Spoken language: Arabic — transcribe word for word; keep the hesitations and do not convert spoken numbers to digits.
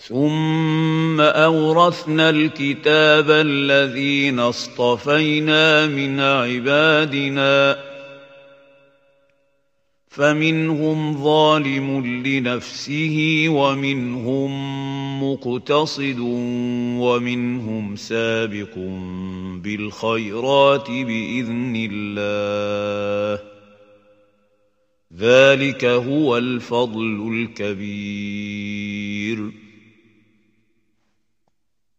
ثم أورثنا الكتاب الذين اصطفينا من عبادنا فمنهم ظالم لنفسه ومنهم مقتصد ومنهم سابق بالخيرات بإذن الله ذلك هو الفضل الكبير